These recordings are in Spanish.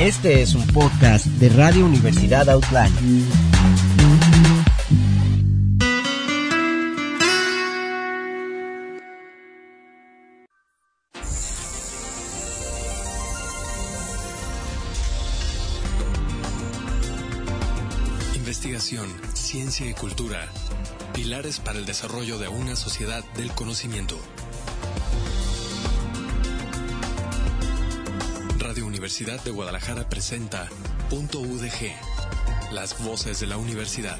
Este es un podcast de Radio Universidad Outline. Investigación, ciencia y cultura. Pilares para el desarrollo de una sociedad del conocimiento. Radio Universidad de Guadalajara presenta Punto UDG, las voces de la universidad.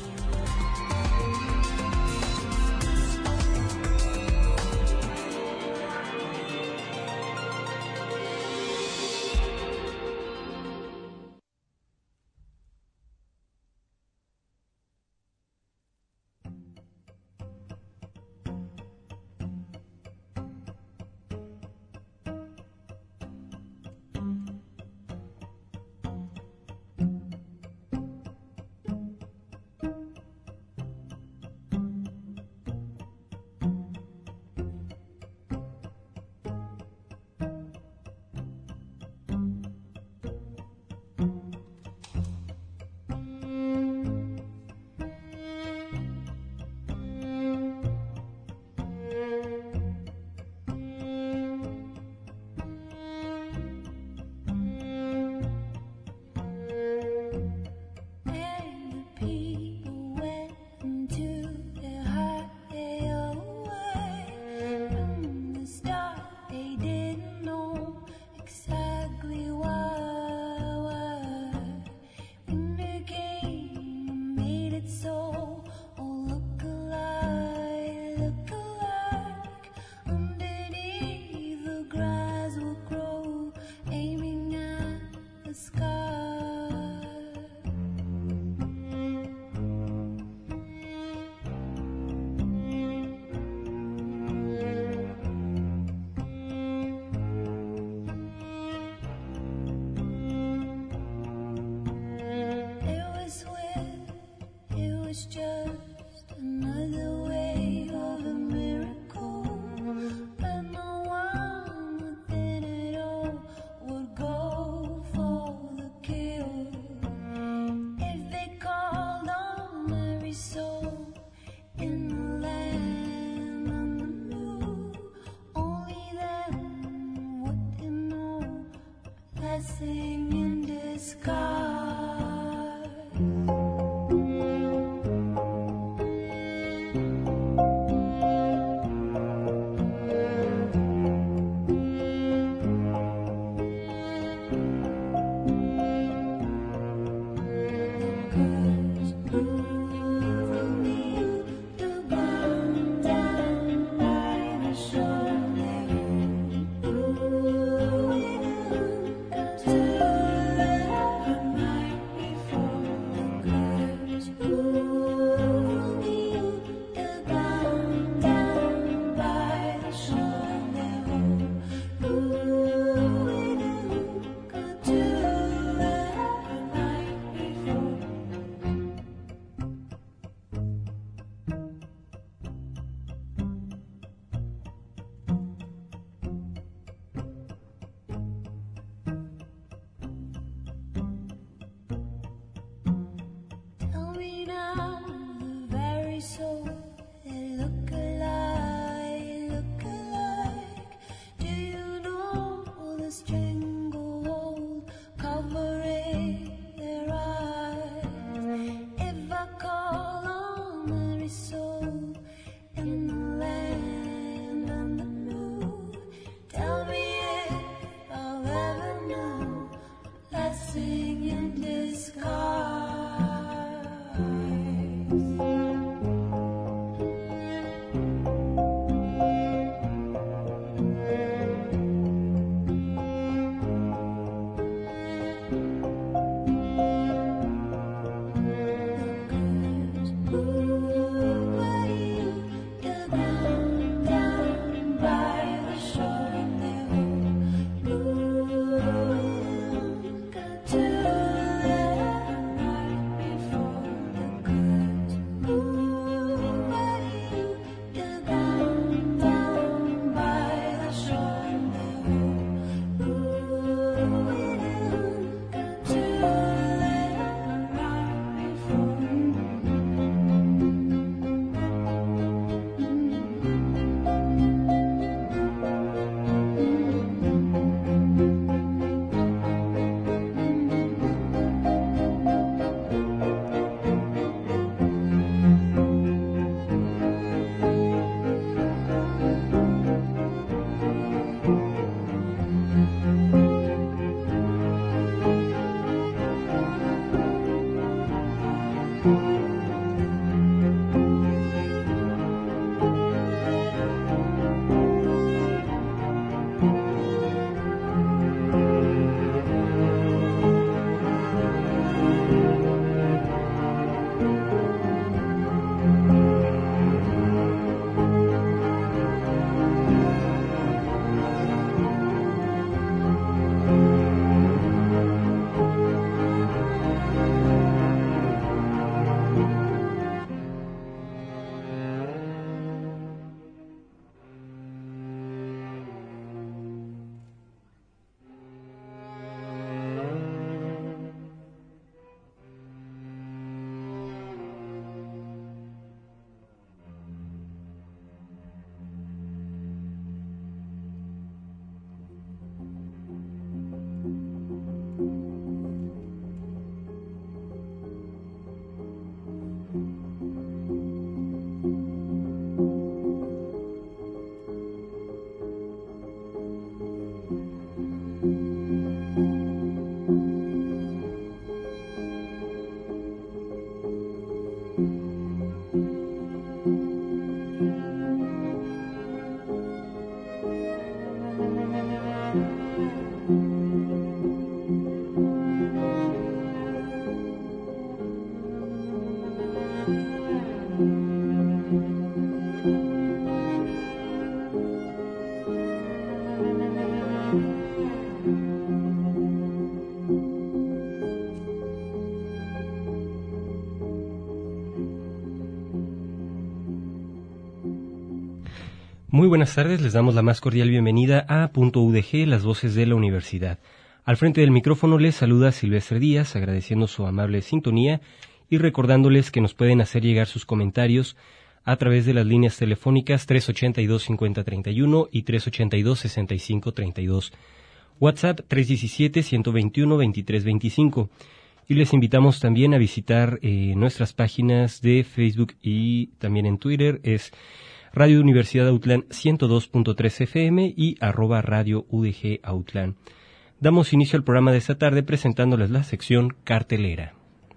Muy buenas tardes, les damos la más cordial bienvenida a Punto UDG, las voces de la universidad. Al frente del micrófono les saluda Silvestre Díaz, agradeciendo su amable sintonía y recordándoles que nos pueden hacer llegar sus comentarios a través de las líneas telefónicas 382-5031 y 382-6532, WhatsApp 317-121-2325. Y les invitamos también a visitar nuestras páginas de Facebook y también en Twitter, es Radio Universidad Autlán 102.3 FM y @Radio UDG Autlán. Damos inicio al programa de esta tarde presentándoles la sección cartelera.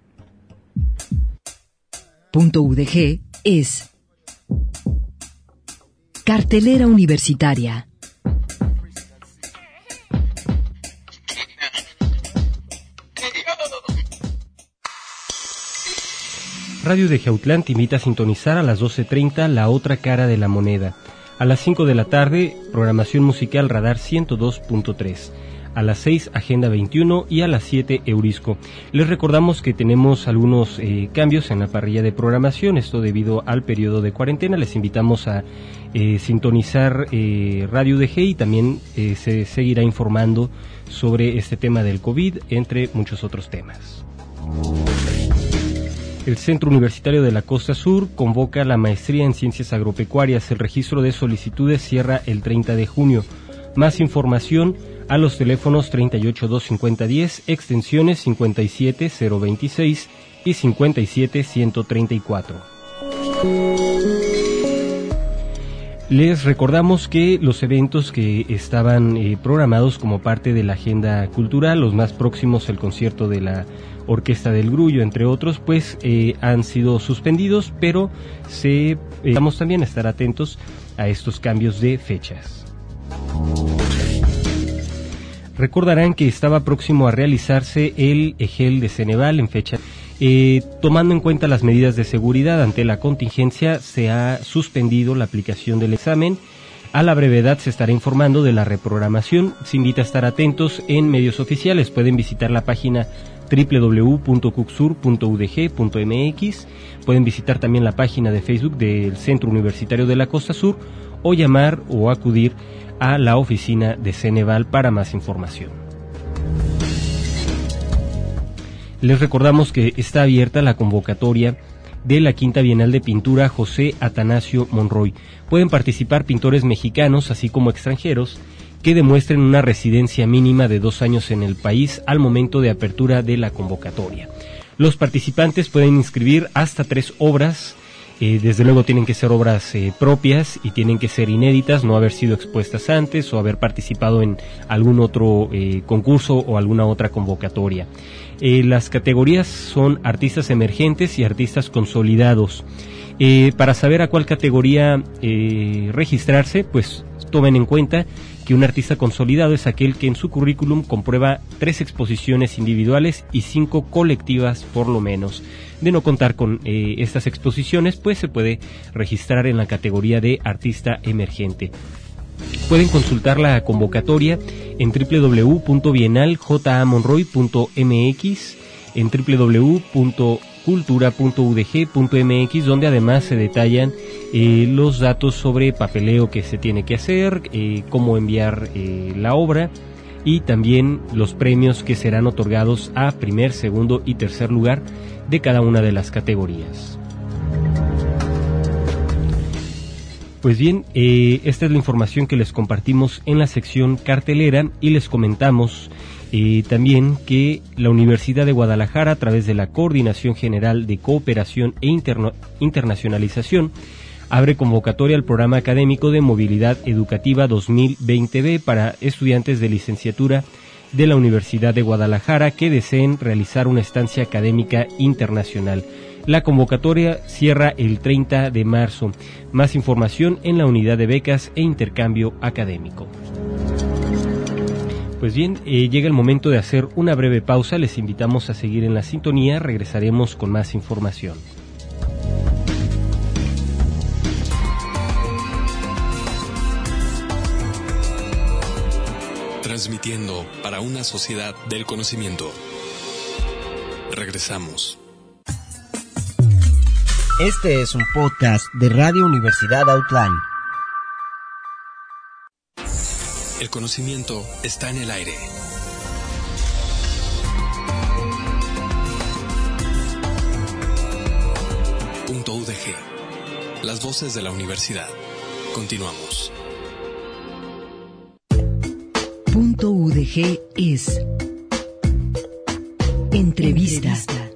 Punto UDG es Cartelera Universitaria. Radio UDG Autlán te invita a sintonizar a las 12:30 La Otra Cara de la Moneda. A las 5 de la tarde, programación musical Radar 102.3. A las 6, Agenda 21 y a las 7, Eurisco. Les recordamos que tenemos algunos cambios en la parrilla de programación, esto debido al periodo de cuarentena. Les invitamos a sintonizar Radio UDG y también se seguirá informando sobre este tema del COVID, entre muchos otros temas. El Centro Universitario de la Costa Sur convoca la maestría en Ciencias Agropecuarias. El registro de solicitudes cierra el 30 de junio. Más información a los teléfonos 38-250-10, extensiones 57-026 y 57-134. Les recordamos que los eventos que estaban programados como parte de la agenda cultural, los más próximos, el concierto de la Orquesta del Grullo, entre otros, pues han sido suspendidos, pero vamos también a estar atentos a estos cambios de fechas. Recordarán que estaba próximo a realizarse el EGEL de Ceneval en fecha. Tomando en cuenta las medidas de seguridad ante la contingencia, se ha suspendido la aplicación del examen. A la brevedad se estará informando de la reprogramación. Se invita a estar atentos en medios oficiales. Pueden visitar la página www.cucsur.udg.mx. Pueden visitar también la página de Facebook del Centro Universitario de la Costa Sur o llamar o acudir a la oficina de Ceneval para más información. Les recordamos que está abierta la convocatoria de la Quinta Bienal de Pintura José Atanasio Monroy. Pueden participar pintores mexicanos, así como extranjeros, que demuestren una residencia mínima de 2 años en el país al momento de apertura de la convocatoria. Los participantes pueden inscribir hasta 3 obras. Desde luego tienen que ser obras propias y tienen que ser inéditas, no haber sido expuestas antes o haber participado en algún otro concurso o alguna otra convocatoria. Las categorías son artistas emergentes y artistas consolidados. Para saber a cuál categoría registrarse, pues tomen en cuenta que un artista consolidado es aquel que en su currículum comprueba 3 exposiciones individuales y 5 colectivas por lo menos. De no contar con estas exposiciones, pues se puede registrar en la categoría de artista emergente. Pueden consultar la convocatoria en www.bienaljamonroy.mx, en www.cultura.udg.mx, donde además se detallan los datos sobre papeleo que se tiene que hacer, cómo enviar la obra y también los premios que serán otorgados a primer, segundo y tercer lugar de cada una de las categorías. Pues bien, esta es la información que les compartimos en la sección cartelera y les comentamos también que la Universidad de Guadalajara, a través de la Coordinación General de Cooperación e Internacionalización, abre convocatoria al programa académico de Movilidad Educativa 2020B para estudiantes de licenciatura de la Universidad de Guadalajara que deseen realizar una estancia académica internacional. La convocatoria cierra el 30 de marzo. Más información en la unidad de becas e intercambio académico. Pues bien, llega el momento de hacer una breve pausa. Les invitamos a seguir en la sintonía. Regresaremos con más información. Transmitiendo para una sociedad del conocimiento. Regresamos. Este es un podcast de Radio Universidad Autlán. El conocimiento está en el aire. .udg. Las voces de la universidad. Continuamos. .udg es entrevista.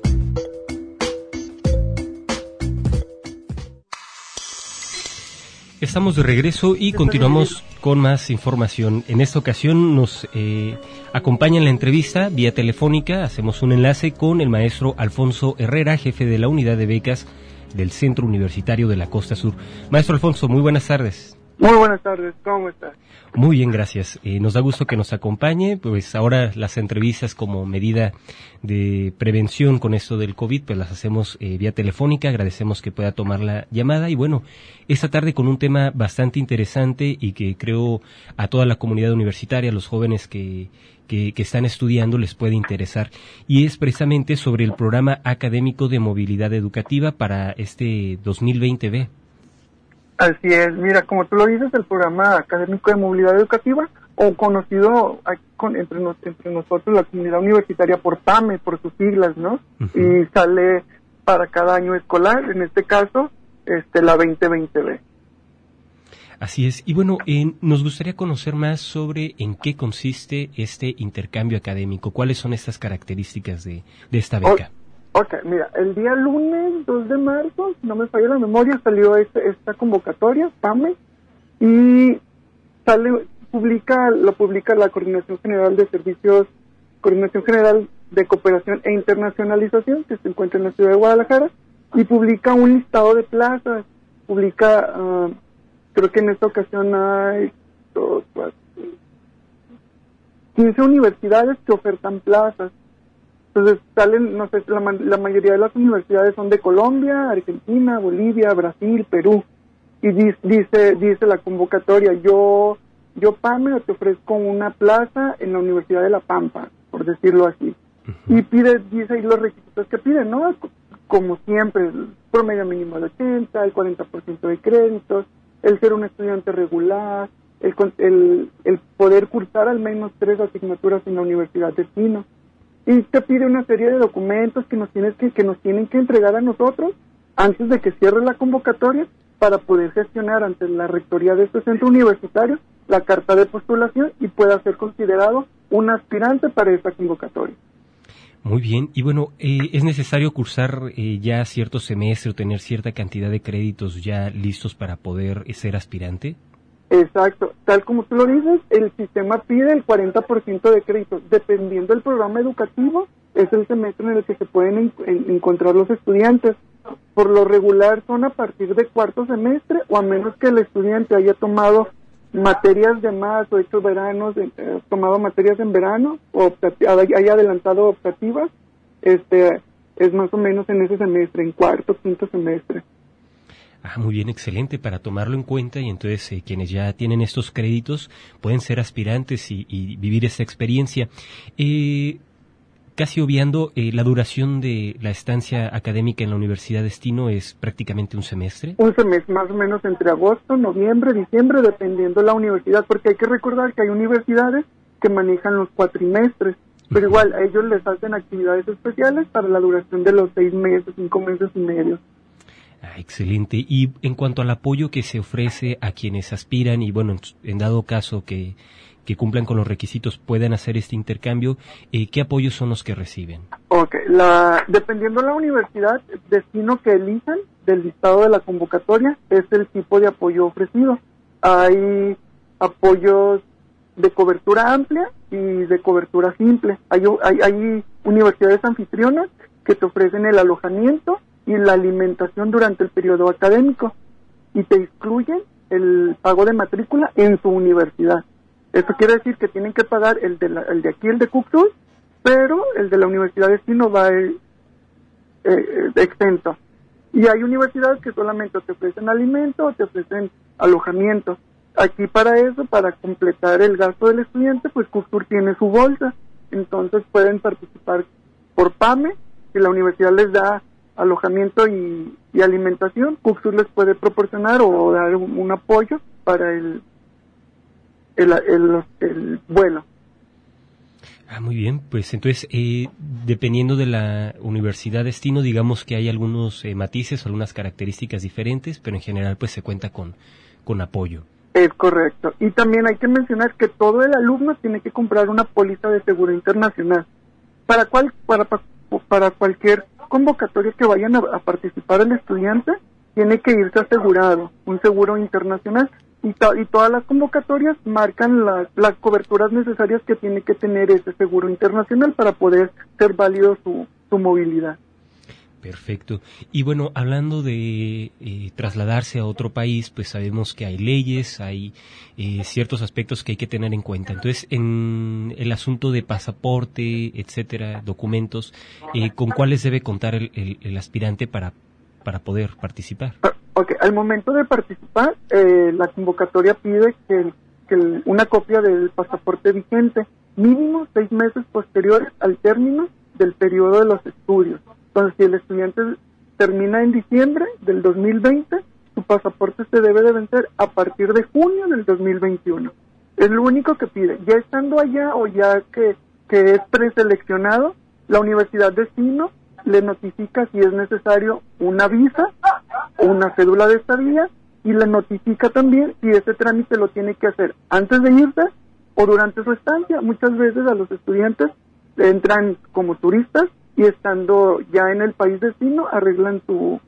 Estamos de regreso y continuamos con más información. En esta ocasión nos acompaña en la entrevista vía telefónica. Hacemos un enlace con el maestro Alfonso Herrera, jefe de la unidad de becas del Centro Universitario de la Costa Sur. Maestro Alfonso, muy buenas tardes. Muy buenas tardes, ¿cómo estás? Muy bien, gracias. Nos da gusto que nos acompañe. Pues ahora las entrevistas como medida de prevención con esto del COVID, pues las hacemos vía telefónica. Agradecemos que pueda tomar la llamada. Y bueno, esta tarde con un tema bastante interesante y que creo a toda la comunidad universitaria, a los jóvenes que están estudiando les puede interesar. Y es precisamente sobre el programa académico de movilidad educativa para este 2020B. Así es, mira, como tú lo dices, el programa académico de movilidad educativa, o conocido entre nosotros, la comunidad universitaria, por PAME, por sus siglas, ¿no? Uh-huh. Y sale para cada año escolar, en este caso, la 2020B. Así es, y bueno, nos gustaría conocer más sobre en qué consiste este intercambio académico, cuáles son estas características de esta beca. Ok, mira, el día lunes 2 de marzo, si no me falla la memoria, salió esta convocatoria, PAME, y lo publica la Coordinación General de Servicios, Coordinación General de Cooperación e Internacionalización, que se encuentra en la ciudad de Guadalajara, y publica un listado de plazas, creo que en esta ocasión hay 15 universidades que ofertan plazas. Entonces salen, no sé, la mayoría de las universidades son de Colombia, Argentina, Bolivia, Brasil, Perú. Y dice la convocatoria, yo PAME te ofrezco una plaza en la Universidad de La Pampa, por decirlo así. Uh-huh. Y dice ahí los requisitos que piden, ¿no? Como siempre, el promedio mínimo de 80, el 40% de créditos, el ser un estudiante regular, el poder cursar al menos 3 asignaturas en la universidad destino. Y te pide una serie de documentos que nos tienen que entregar a nosotros antes de que cierre la convocatoria para poder gestionar ante la rectoría de este centro universitario la carta de postulación y pueda ser considerado un aspirante para esta convocatoria. Muy bien, y bueno, ¿es necesario cursar ya cierto semestre o tener cierta cantidad de créditos ya listos para poder ser aspirante? Exacto, tal como tú lo dices, el sistema pide el 40% de créditos. Dependiendo del programa educativo, es el semestre en el que se pueden encontrar los estudiantes. Por lo regular son a partir de cuarto semestre, o a menos que el estudiante haya tomado materias de más o estos veranos, tomado materias en verano, o haya adelantado optativas, es más o menos en ese semestre, en cuarto, quinto semestre. Muy bien, excelente, para tomarlo en cuenta, y entonces quienes ya tienen estos créditos pueden ser aspirantes y vivir esta experiencia. Casi obviando, la duración de la estancia académica en la Universidad Destino es prácticamente un semestre. Un semestre, más o menos entre agosto, noviembre, diciembre, dependiendo la universidad, porque hay que recordar que hay universidades que manejan los cuatrimestres, pero igual a ellos les hacen actividades especiales para la duración de los 6 meses, 5 meses y medio. Excelente. Y en cuanto al apoyo que se ofrece a quienes aspiran y, bueno, en dado caso que cumplan con los requisitos puedan hacer este intercambio, ¿qué apoyos son los que reciben? Okay, dependiendo de la universidad, destino que elijan del listado de la convocatoria es el tipo de apoyo ofrecido. Hay apoyos de cobertura amplia y de cobertura simple. Hay universidades anfitrionas que te ofrecen el alojamiento y la alimentación durante el periodo académico y te excluyen el pago de matrícula en su universidad. Esto quiere decir que tienen que pagar el de aquí, el de Cuctul, pero el de la Universidad Destino va exento. Y hay universidades que solamente te ofrecen alimento o te ofrecen alojamiento. Aquí para eso, para completar el gasto del estudiante, pues Cuctul tiene su bolsa. Entonces pueden participar por PAME, que la universidad les da alojamiento y alimentación. Cuctul les puede proporcionar o dar un apoyo para el vuelo. Muy bien, pues entonces, dependiendo de la universidad destino, digamos que hay algunos matices, algunas características diferentes, pero en general pues se cuenta con apoyo. Es correcto. Y también hay que mencionar que todo el alumno tiene que comprar una póliza de seguro internacional. Para cualquier convocatoria que vayan a participar el estudiante, tiene que irse asegurado, un seguro internacional. Y todas las convocatorias marcan las coberturas necesarias que tiene que tener ese seguro internacional para poder ser válido su movilidad. Perfecto. Y bueno, hablando de trasladarse a otro país, pues sabemos que hay leyes, hay ciertos aspectos que hay que tener en cuenta. Entonces, en el asunto de pasaporte, etcétera, documentos, ¿con cuáles debe contar el aspirante para poder participar? Okay. Al momento de participar, la convocatoria pide que una copia del pasaporte vigente, mínimo 6 meses posteriores al término del periodo de los estudios. Entonces, si el estudiante termina en diciembre del 2020, su pasaporte se debe de vencer a partir de junio del 2021. Es lo único que pide. Ya estando allá o ya que es preseleccionado, la universidad destino le notifica si es necesario una visa o una cédula de estadía y le notifica también si ese trámite lo tiene que hacer antes de irse o durante su estancia. Muchas veces a los estudiantes entran como turistas y estando ya en el país destino arreglan su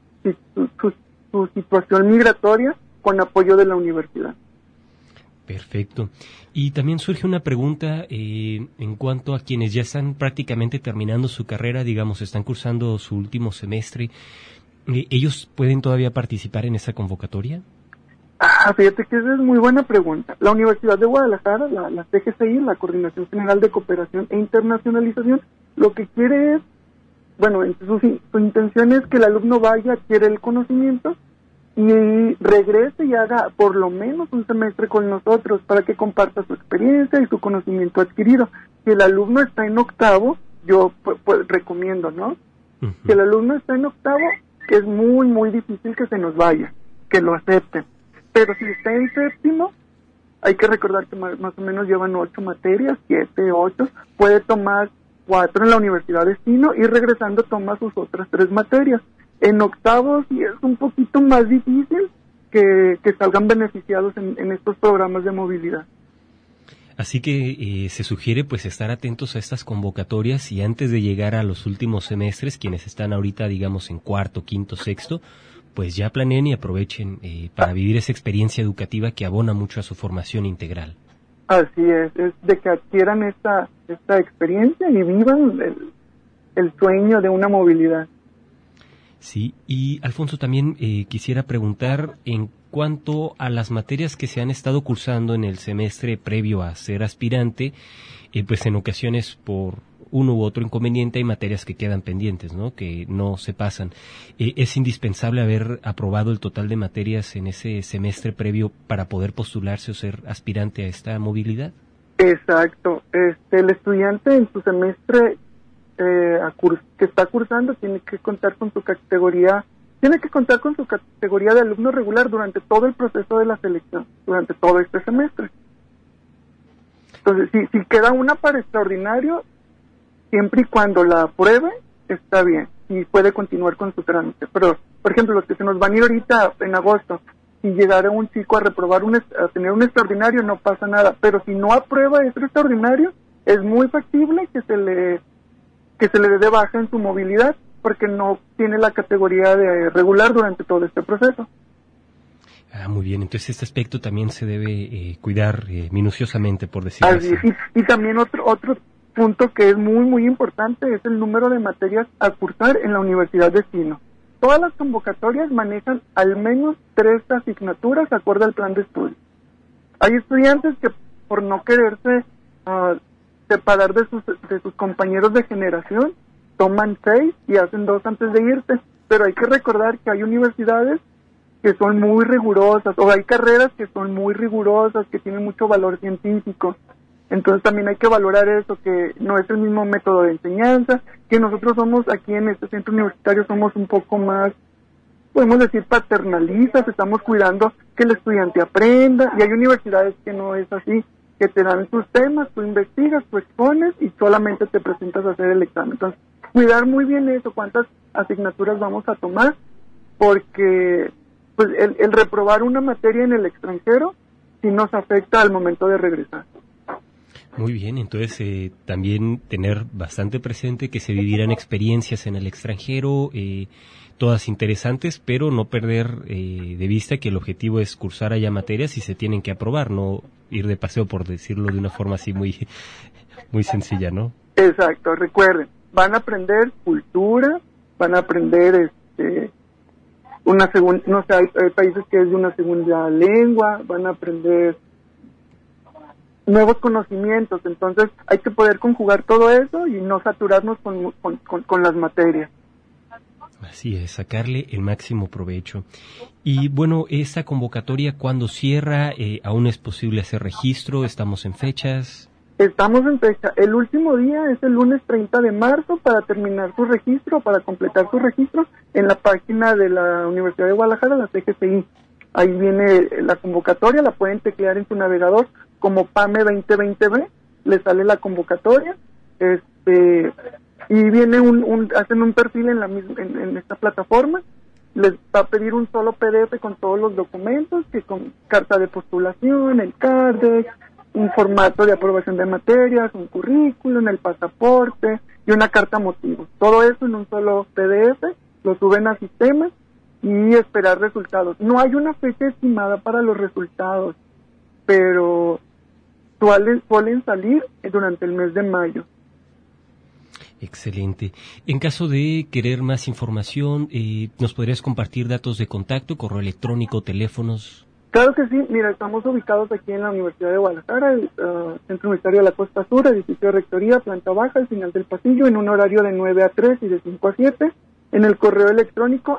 situación migratoria con apoyo de la universidad. Perfecto. Y también surge una pregunta en cuanto a quienes ya están prácticamente terminando su carrera, digamos, están cursando su último semestre. ¿Ellos pueden todavía participar en esa convocatoria? Fíjate que esa es muy buena pregunta. La Universidad de Guadalajara, la CGCI, la Coordinación General de Cooperación e Internacionalización, lo que quiere es, su intención es que el alumno vaya, adquiere el conocimiento y regrese y haga por lo menos un semestre con nosotros para que comparta su experiencia y su conocimiento adquirido. Si el alumno está en octavo, yo pues recomiendo, ¿no? Uh-huh. Si el alumno está en octavo, que es muy, muy difícil que se nos vaya, que lo acepten. Pero si está en séptimo, hay que recordar que más o menos llevan 8 materias, 7, 8, puede tomar 4 en la Universidad Destino y regresando toma sus otras 3 materias. En octavo sí es un poquito más difícil que salgan beneficiados en estos programas de movilidad. Así que se sugiere pues estar atentos a estas convocatorias y antes de llegar a los últimos semestres, quienes están ahorita digamos en cuarto, quinto, sexto, pues ya planeen y aprovechen para vivir esa experiencia educativa que abona mucho a su formación integral. Así es de que adquieran esta experiencia y vivan el sueño de una movilidad. Sí, y Alfonso también quisiera preguntar en cuanto a las materias que se han estado cursando en el semestre previo a ser aspirante, pues en ocasiones por uno u otro inconveniente hay materias que quedan pendientes, ¿no? Que no se pasan. ¿Es indispensable haber aprobado el total de materias en ese semestre previo para poder postularse o ser aspirante a esta movilidad? Exacto. El estudiante en su semestre que está cursando tiene que contar con su categoría de alumno regular durante todo el proceso de la selección, durante todo este semestre. Entonces, si queda una para extraordinario, siempre y cuando la apruebe, está bien, y puede continuar con su trámite. Pero, por ejemplo, los que se nos van a ir ahorita en agosto, si llegara un chico a reprobar a tener un extraordinario, no pasa nada. Pero si no aprueba ese extraordinario, es muy factible que se le dé de baja en su movilidad, porque no tiene la categoría de regular durante todo este proceso. Muy bien, entonces este aspecto también se debe cuidar minuciosamente, por decirlo así. Y también otro punto que es muy, muy importante es el número de materias a cursar en la Universidad Destino. Todas las convocatorias manejan al menos 3 asignaturas de acuerdo al plan de estudio. Hay estudiantes que por no quererse separar de sus compañeros de generación, toman 6 y hacen 2 antes de irse, pero hay que recordar que hay universidades que son muy rigurosas, o hay carreras que son muy rigurosas, que tienen mucho valor científico. Entonces también hay que valorar eso, que no es el mismo método de enseñanza, que nosotros somos aquí en este centro universitario somos un poco más podemos decir paternalistas, estamos cuidando que el estudiante aprenda, y hay universidades que no es así, que te dan tus temas, tú investigas, tú expones y solamente te presentas a hacer el examen. Entonces, cuidar muy bien eso, cuántas asignaturas vamos a tomar, porque pues el reprobar una materia en el extranjero sí nos afecta al momento de regresar. Muy bien, entonces también tener bastante presente que se vivirán experiencias en el extranjero, todas interesantes, pero no perder de vista que el objetivo es cursar allá materias y se tienen que aprobar, no ir de paseo, por decirlo de una forma así muy, muy sencilla, ¿no? Exacto, recuerden, van a aprender cultura, van a aprender una segunda, no sé, hay países que es de una segunda lengua, van a aprender nuevos conocimientos, entonces hay que poder conjugar todo eso y no saturarnos con las materias. Así es, sacarle el máximo provecho. Y bueno, esta convocatoria, ¿cuándo cierra? ¿Aún es posible hacer registro? ¿Estamos en fechas? Estamos en fecha. El último día es el lunes 30 de marzo para terminar su registro, para completar su registro en la página de la Universidad de Guadalajara, la CGCI. Ahí viene la convocatoria, la pueden teclear en su navegador como PAME 2020B, le sale la convocatoria, y viene hacen un perfil en esta plataforma, les va a pedir un solo PDF con todos los documentos, que con carta de postulación, el CARDEX, un formato de aprobación de materias, un currículum, el pasaporte y una carta motivo. Todo eso en un solo PDF, lo suben a sistema y esperar resultados. No hay una fecha estimada para los resultados, pero suelen salir durante el mes de mayo. Excelente. En caso de querer más información, ¿nos podrías compartir datos de contacto, correo electrónico, teléfonos? Claro que sí. Mira, estamos ubicados aquí en la Universidad de Guadalajara, el Centro Universitario de la Costa Sur, edificio de rectoría, planta baja, al final del pasillo, en un horario de 9 a 3 y de 5 a 7. En el correo electrónico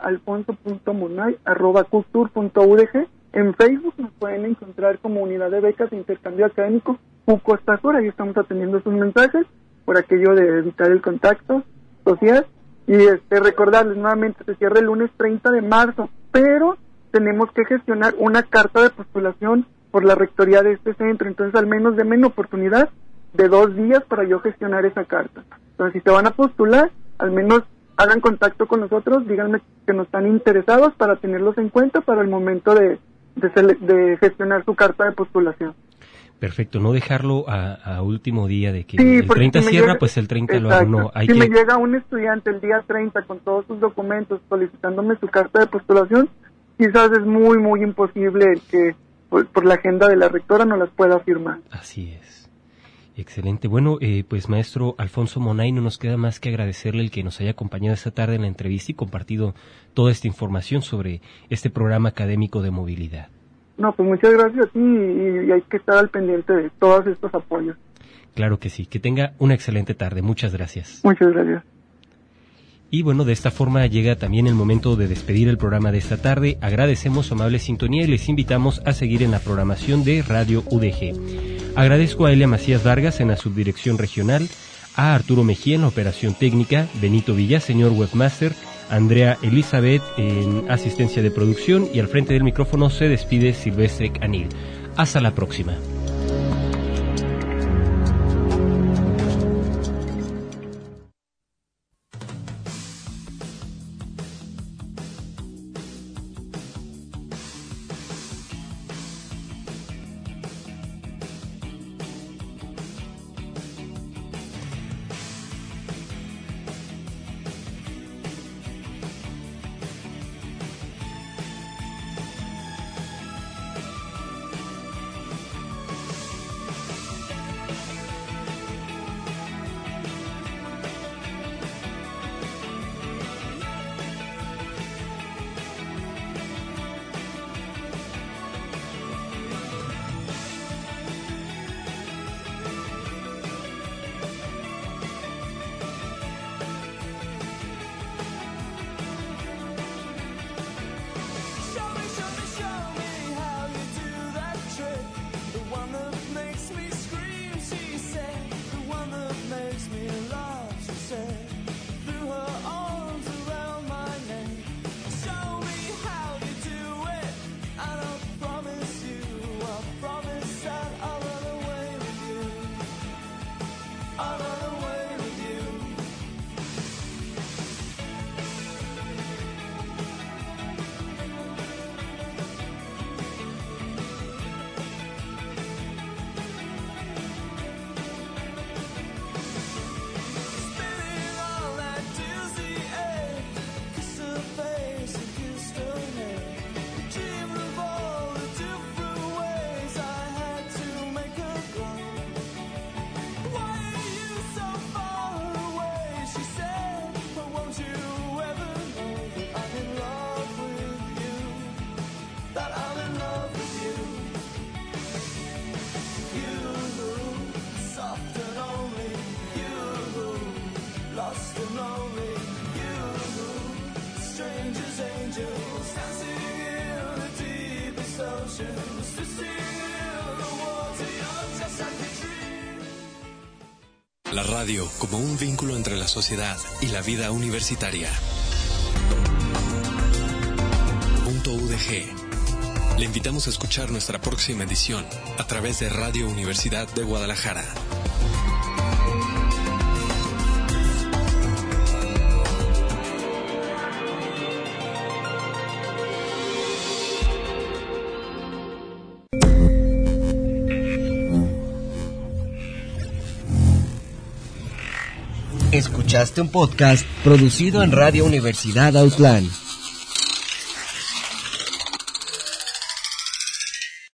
alfonso.monay@cuctur.udg. En Facebook nos pueden encontrar como Unidad de Becas de Intercambio Académico Costa Sur. Ahí estamos atendiendo sus mensajes por aquello de evitar el contacto social. Y recordarles nuevamente, se cierra el lunes 30 de marzo, pero tenemos que gestionar una carta de postulación por la rectoría de este centro. Entonces, al menos denme una oportunidad de 2 días para yo gestionar esa carta. Entonces, si se van a postular, al menos hagan contacto con nosotros, díganme que nos están interesados para tenerlos en cuenta para el momento de gestionar su carta de postulación. Perfecto, no dejarlo a último día de que sí, el 30 si cierra, pues el 30 exacto. Lo hago. No, si me llega un estudiante el día 30 con todos sus documentos solicitándome su carta de postulación, quizás es muy, muy imposible que por la agenda de la rectora no las pueda firmar. Así es. Excelente. Bueno, pues maestro Alfonso Monay, no nos queda más que agradecerle el que nos haya acompañado esta tarde en la entrevista y compartido toda esta información sobre este programa académico de movilidad. No, pues muchas gracias a ti y hay que estar al pendiente de todos estos apoyos. Claro que sí. Que tenga una excelente tarde. Muchas gracias. Muchas gracias. Y bueno, de esta forma llega también el momento de despedir el programa de esta tarde. Agradecemos su amable sintonía y les invitamos a seguir en la programación de Radio UDG. Agradezco a Elia Macías Vargas en la subdirección regional, a Arturo Mejía en la operación técnica, Benito Villaseñor webmaster, Andrea Elizabeth en asistencia de producción y al frente del micrófono se despide Silvestre Canil. Hasta la próxima. La radio como un vínculo entre la sociedad y la vida universitaria. .udg. Le invitamos a escuchar nuestra próxima edición a través de Radio Universidad de Guadalajara. Escuchaste un podcast producido en Radio Universidad Autlán.